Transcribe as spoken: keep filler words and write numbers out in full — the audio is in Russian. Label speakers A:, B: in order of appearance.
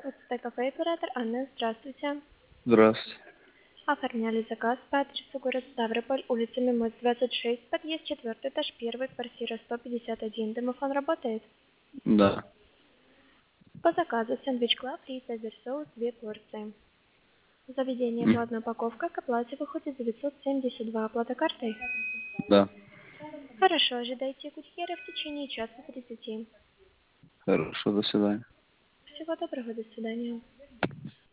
A: УЦТ-кафе оператор Анна, здравствуйте.
B: Здравствуйте.
A: Оформляли заказ по адресу город Ставрополь, улица Мимоз, двадцать шесть, подъезд четвертый, этаж первый, квартира сто пятьдесят один. Домофон работает?
B: Да.
A: По заказу сэндвич Клаб, рис, азер соус, две порции. Заведение
B: М,
A: платная упаковка, к оплате выходит девятьсот семьдесят два. Оплата картой?
B: Да.
A: Хорошо, ожидайте курьера в течение часа тридцати.
B: Хорошо, до свидания.
A: Всего доброго, до свидания.